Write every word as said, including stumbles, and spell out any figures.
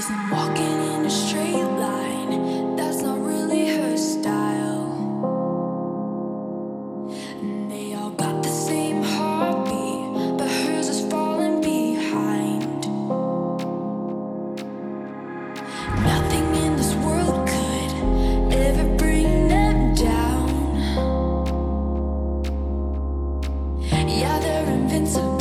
Walking in a straight line, that's not really her style. And they all got the same heartbeat, but hers is falling behind. Nothing in this world could ever bring them down. Yeah, they're invincible.